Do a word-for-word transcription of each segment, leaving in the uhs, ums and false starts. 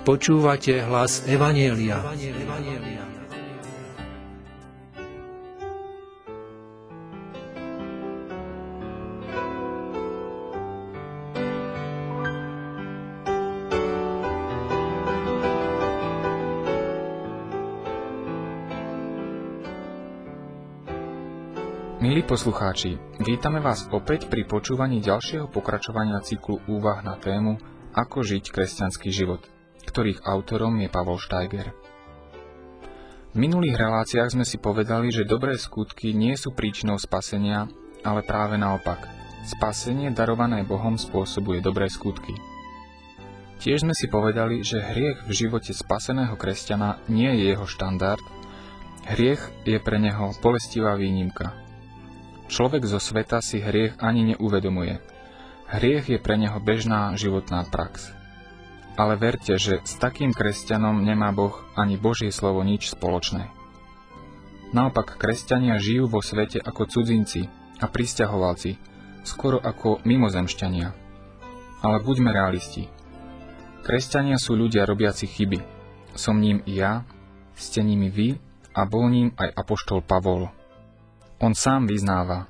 Počúvate hlas Evanjelia. Milí poslucháči, vítame vás opäť pri počúvaní ďalšieho pokračovania cyklu úvah na tému Ako žiť kresťanský život, ktorých autorom je Pavol Steiger. V minulých reláciách sme si povedali, že dobré skutky nie sú príčinou spasenia, ale práve naopak. Spasenie darované Bohom spôsobuje dobré skutky. Tiež sme si povedali, že hriech v živote spaseného kresťana nie je jeho štandard, hriech je pre neho bolestivá výnimka. Človek zo sveta si hriech ani neuvedomuje. Hriech je pre neho bežná životná prax. Ale verte, že s takým kresťanom nemá Boh ani Božie slovo nič spoločné. Naopak, kresťania žijú vo svete ako cudzinci a prisťahovalci, skoro ako mimozemšťania. Ale buďme realisti. Kresťania sú ľudia robiaci chyby. Som ním i ja, ste nimi vy a bol ním aj apoštol Pavol. On sám vyznáva: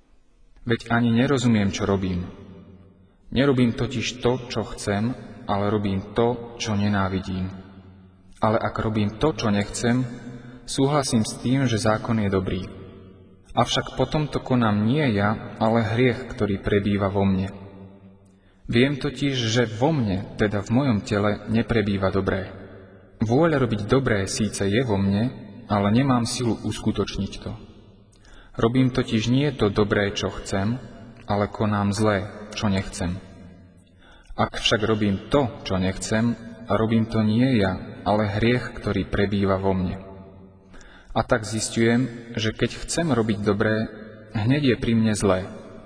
Veď ani nerozumiem, čo robím. Nerobím totiž to, čo chcem, ale robím to, čo nenávidím. Ale ak robím to, čo nechcem, súhlasím s tým, že zákon je dobrý. Avšak potom to konám nie ja, ale hriech, ktorý prebýva vo mne. Viem totiž, že vo mne, teda v mojom tele, neprebýva dobré. Vôľa robiť dobré síce je vo mne, ale nemám silu uskutočniť to. Robím totiž nie to dobré, čo chcem, ale konám zlé, čo nechcem. Ak však robím to, čo nechcem, a robím to nie ja, ale hriech, ktorý prebýva vo mne. A tak zistujem, že keď chcem robiť dobré, hneď je pri mne zlé.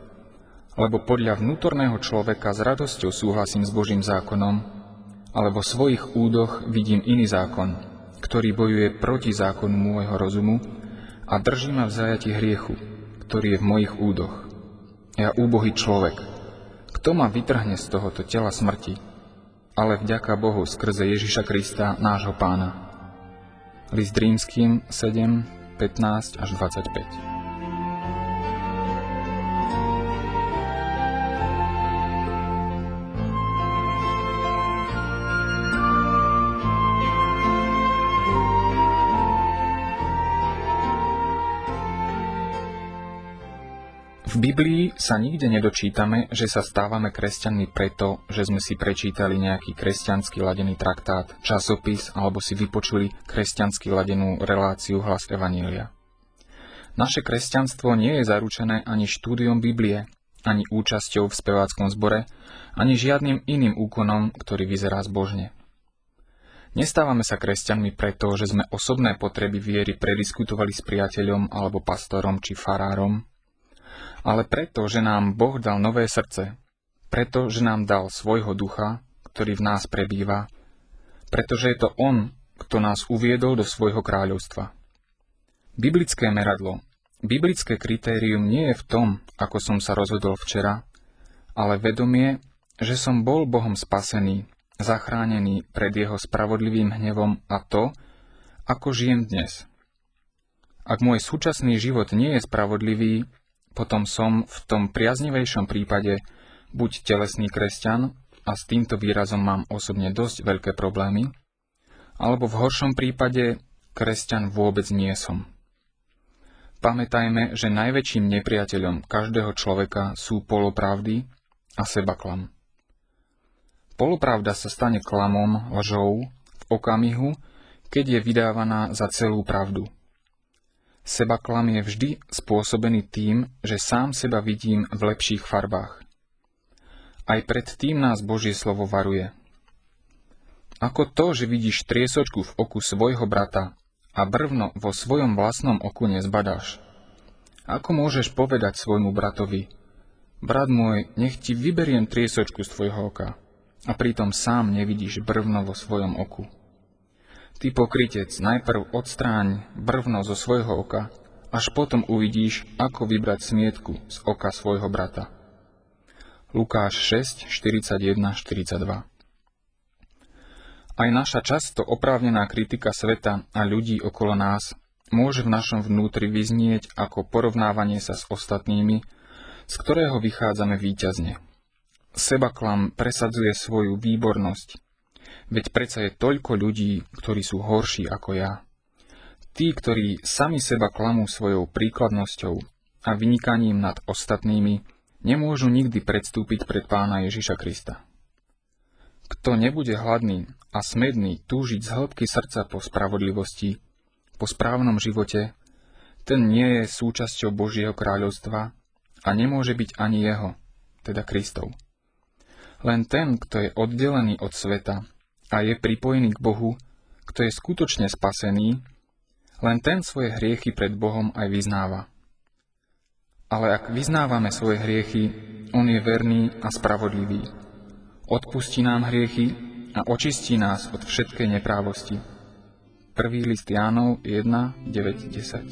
Lebo podľa vnútorného človeka s radosťou súhlasím s Božím zákonom, ale vo svojich údoch vidím iný zákon, ktorý bojuje proti zákonu môjho rozumu a drží ma v zajatí hriechu, ktorý je v mojich údoch. Ja úbohý človek, kto ma vytrhne z tohoto tela smrti, ale vďaka Bohu skrze Ježiša Krista, nášho Pána. List Rímskym sedem, pätnásť až dvadsaťpäť. V Biblii sa nikde nedočítame, že sa stávame kresťanmi preto, že sme si prečítali nejaký kresťansky ladený traktát, časopis alebo si vypočuli kresťansky ladenú reláciu Hlas Evanjelia. Naše kresťanstvo nie je zaručené ani štúdiom Biblie, ani účasťou v speváckom zbore, ani žiadnym iným úkonom, ktorý vyzerá zbožne. Nestávame sa kresťanmi preto, že sme osobné potreby viery prediskutovali s priateľom alebo pastorom či farárom, ale preto, že nám Boh dal nové srdce, preto, že nám dal svojho ducha, ktorý v nás prebýva, pretože je to On, kto nás uviedol do svojho kráľovstva. Biblické meradlo, biblické kritérium nie je v tom, ako som sa rozhodol včera, ale vedomie, že som bol Bohom spasený, zachránený pred Jeho spravodlivým hnevom a to, ako žijem dnes. Ak môj súčasný život nie je spravodlivý, potom som v tom priaznivejšom prípade buď telesný kresťan, a s týmto výrazom mám osobne dosť veľké problémy, alebo v horšom prípade kresťan vôbec nie som. Pamätajme, že najväčším nepriateľom každého človeka sú polopravdy a sebaklam. Polopravda sa stane klamom, lžou v okamihu, keď je vydávaná za celú pravdu. Sebaklam je vždy spôsobený tým, že sám seba vidím v lepších farbách. Aj pred tým nás Božie slovo varuje. Ako to, že vidíš triesočku v oku svojho brata a brvno vo svojom vlastnom oku nezbadáš? Ako môžeš povedať svojmu bratovi: Brat môj, nech ti vyberiem triesočku z tvojho oka, a pritom sám nevidíš brvno vo svojom oku? Ty pokrytec, najprv odstráň brvno zo svojho oka, až potom uvidíš, ako vybrať smietku z oka svojho brata. Lukáš šesť, štyridsaťjeden až štyridsaťdva. Aj naša často oprávnená kritika sveta a ľudí okolo nás môže v našom vnútri vyznieť ako porovnávanie sa s ostatnými, z ktorého vychádzame víťazne. Sebaklam presadzuje svoju výbornosť, veď predsa je toľko ľudí, ktorí sú horší ako ja. Tí, ktorí sami seba klamú svojou príkladnosťou a vynikaním nad ostatnými, nemôžu nikdy predstúpiť pred Pána Ježiša Krista. Kto nebude hladný a smedný túžiť z hĺbky srdca po spravodlivosti, po správnom živote, ten nie je súčasťou Božieho kráľovstva a nemôže byť ani jeho, teda Kristov. Len ten, kto je oddelený od sveta a je pripojený k Bohu, kto je skutočne spasený, len ten svoje hriechy pred Bohom aj vyznáva. Ale ak vyznávame svoje hriechy, on je verný a spravodlivý. Odpustí nám hriechy a očistí nás od všetkej neprávosti. Prvý list Jánov jeden, deväť, desať.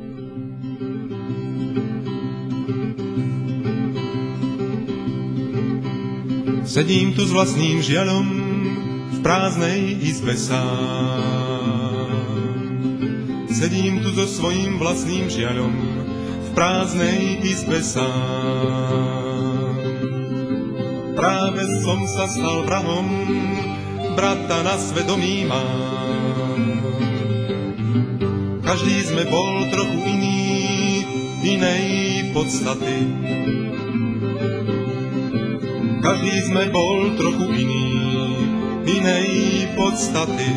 Sedím tu s vlastným žiaľom v prázdnej izbe sám. Sedím tu so svojím vlastným žiaľom v prázdnej izbe sám. Práve som sa stal vrahom, brata na svedomí mám. Každý sme bol trochu iný, inej podstaty. Každý sme bol trochu iný, inej podstaty.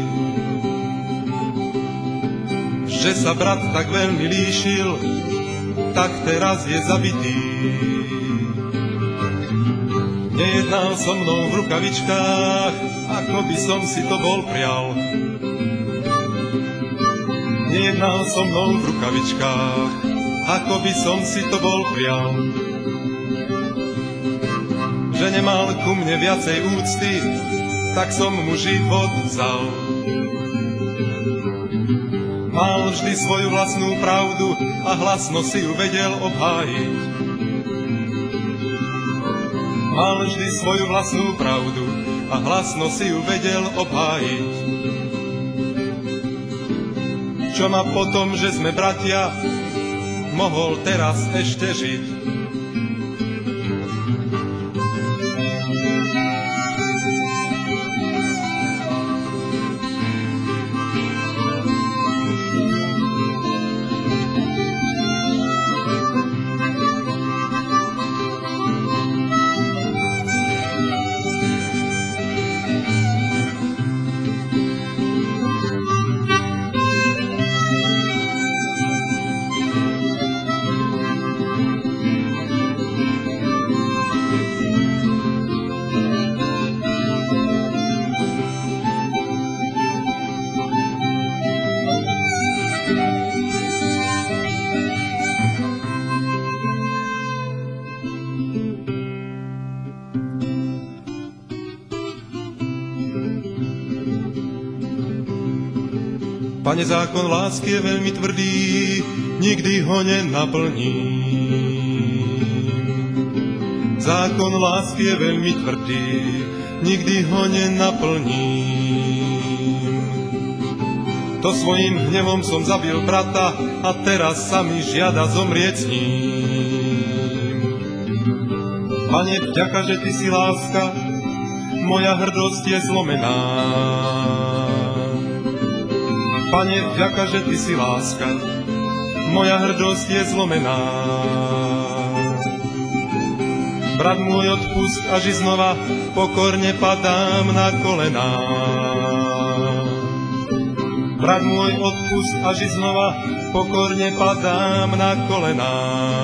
Že sa brat tak veľmi líšil, tak teraz je zabitý. Nejednal so mnou v rukavičkách, ako by som si to bol prial. Nejednal so mnou v rukavičkách, ako by som si to bol prial. Že nemal ku mne viacej úcty, tak som mu život vzal. Mal vždy svoju vlastnú pravdu a hlasno si ju vedel obhájiť. Mal vždy svoju vlastnú pravdu a hlasno si ju vedel obhájiť. Čo ma potom, že sme bratia, mohol teraz ešte žiť. Pane, zákon lásky je veľmi tvrdý, nikdy ho nenaplním. Zákon lásky je veľmi tvrdý, nikdy ho nenaplním. To svojím hnevom som zabil brata a teraz sa mi žiada zomrieť s ním. Pane, vďaka, že Ty si láska, moja hrdosť je zlomená. Pane, vďaka, že Ty si láska, moja hrdosť je zlomená. Brat môj, odpust a ži znova, pokorne padám na kolená. Brat môj, odpust a ži znova, pokorne padám na kolená.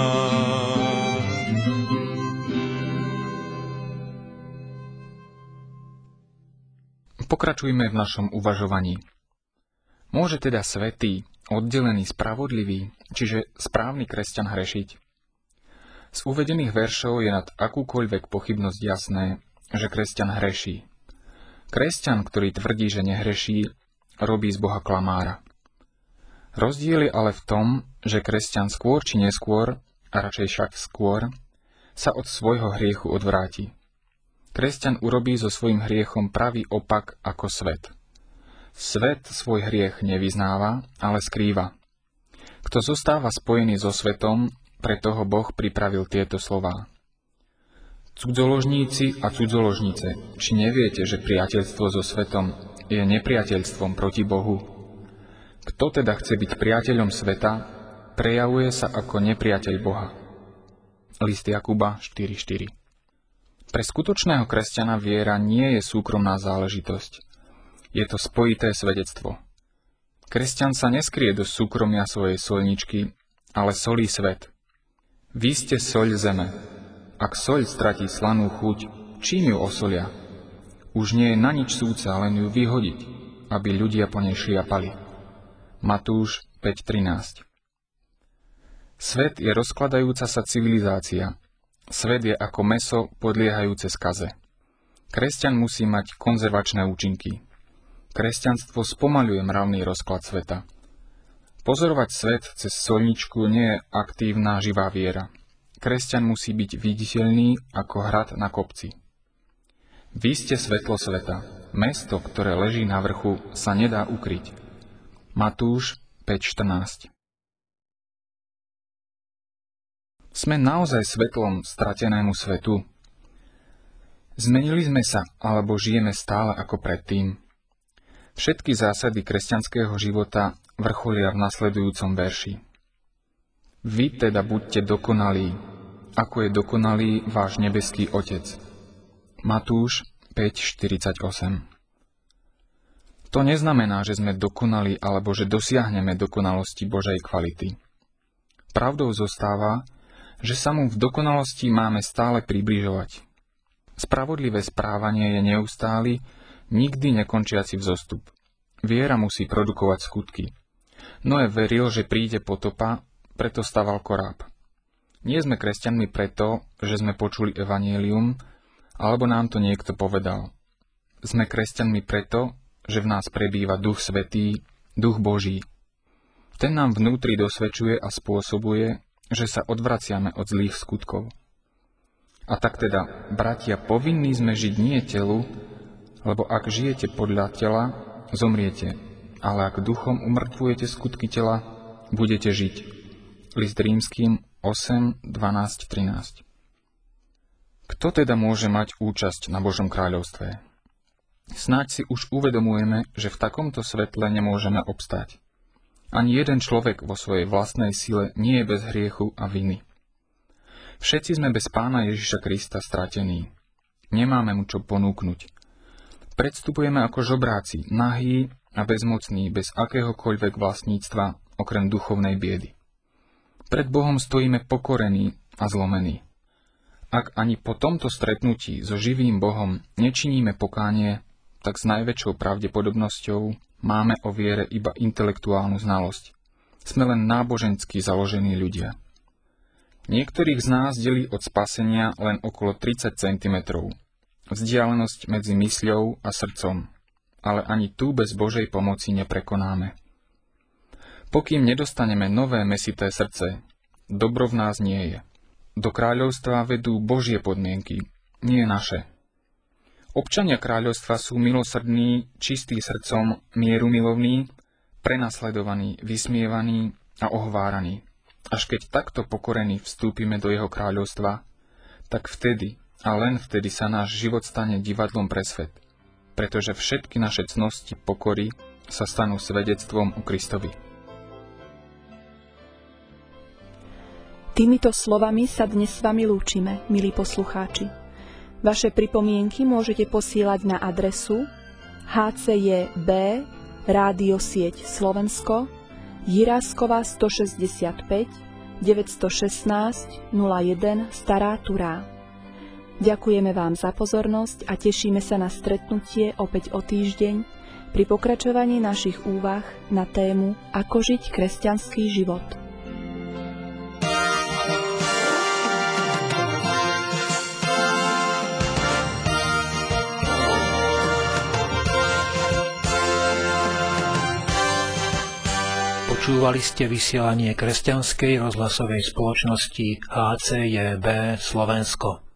Pokračujme v našom uvažovaní. Môže teda svätý, oddelený, spravodlivý, čiže správny kresťan hrešiť? Z uvedených veršov je nad akúkoľvek pochybnosť jasné, že kresťan hreší. Kresťan, ktorý tvrdí, že nehreší, robí z Boha klamára. Rozdiel je ale v tom, že kresťan skôr či neskôr, a radšej však skôr, sa od svojho hriechu odvráti. Kresťan urobí so svojím hriechom pravý opak ako svet. Svet svoj hriech nevyznáva, ale skrýva. Kto zostáva spojený so svetom, pre toho Boh pripravil tieto slová. Cudzoložníci a cudzoložnice, či neviete, že priateľstvo so svetom je nepriateľstvom proti Bohu? Kto teda chce byť priateľom sveta, prejavuje sa ako nepriateľ Boha. List Jakuba štyri štyri. Pre skutočného kresťana viera nie je súkromná záležitosť. Je to spojité svedectvo. Kresťan sa neskrie do súkromia svojej solničky, ale solí svet. Vy ste soľ zeme. Ak soľ stratí slanú chuť, čím ju osolia? Už nie je na nič súca, len ju vyhodiť, aby ľudia po nej šliapali. Matúš päť trinásť. Svet je rozkladajúca sa civilizácia. Svet je ako mäso podliehajúce skaze. Kresťan musí mať konzervačné účinky. Kresťanstvo spomaľuje mravný rozklad sveta. Pozorovať svet cez solničku nie je aktívna živá viera. Kresťan musí byť viditeľný ako hrad na kopci. Vy ste svetlo sveta. Mesto, ktoré leží na vrchu, sa nedá ukryť. Matúš päť štrnásť. Sme naozaj svetlom stratenému svetu? Zmenili sme sa, alebo žijeme stále ako predtým? Všetky zásady kresťanského života vrcholia v nasledujúcom verši. Vy teda buďte dokonalí, ako je dokonalý váš nebeský Otec. Matúš päť štyridsaťosem. To neznamená, že sme dokonali alebo že dosiahneme dokonalosti Božej kvality. Pravdou zostáva, že sa mu v dokonalosti máme stále približovať. Spravodlivé správanie je neustály, nikdy nekončiaci vzostup. Viera musí produkovať skutky. Noé veril, že príde potopa, preto staval koráb. Nie sme kresťanmi preto, že sme počuli evanjelium, alebo nám to niekto povedal. Sme kresťanmi preto, že v nás prebýva Duch Svätý, Duch Boží. Ten nám vnútri dosvedčuje a spôsobuje, že sa odvraciame od zlých skutkov. A tak teda, bratia, povinní sme žiť nie telu, lebo ak žijete podľa tela, zomriete, ale ak duchom umrtvujete skutky tela, budete žiť. List Rímskym osem dvanásť trinásť. Kto teda môže mať účasť na Božom kráľovstve? Snáď si už uvedomujeme, že v takomto svetle nemôžeme obstáť. Ani jeden človek vo svojej vlastnej sile nie je bez hriechu a viny. Všetci sme bez Pána Ježiša Krista stratení. Nemáme mu čo ponúknuť. Predstupujeme ako žobráci, nahý a bezmocní, bez akéhokoľvek vlastníctva, okrem duchovnej biedy. Pred Bohom stojíme pokorení a zlomení. Ak ani po tomto stretnutí so živým Bohom nečiníme pokánie, tak s najväčšou pravdepodobnosťou máme o viere iba intelektuálnu znalosť. Sme len nábožensky založení ľudia. Niektorých z nás delí od spasenia len okolo tridsať centimetrov. Vzdialenosť medzi mysľou a srdcom. Ale ani tu bez Božej pomoci neprekonáme. Pokým nedostaneme nové mäsité srdce, dobro v nás nie je. Do kráľovstva vedú Božie podmienky, nie naše. Občania kráľovstva sú milosrdní, čistí srdcom, mierumilovní, prenasledovaní, vysmievaní a ohváraní. Až keď takto pokorení vstúpime do jeho kráľovstva, tak vtedy a len vtedy sa náš život stane divadlom pre svet, pretože všetky naše cnosti pokory sa stanú svedectvom o Kristovi. Týmito slovami sa dnes s vami lúčime, milí poslucháči. Vaše pripomienky môžete posielať na adresu há cé jé bé Rádio sieť Slovensko, Jiráskova stošesťdesiatpäť, deväťstošestnásť, nula jeden Stará Turá. Ďakujeme vám za pozornosť a tešíme sa na stretnutie opäť o týždeň pri pokračovaní našich úvah na tému Ako žiť kresťanský život. Počúvali ste vysielanie Kresťanskej rozhlasovej spoločnosti há cé jé bé Slovensko.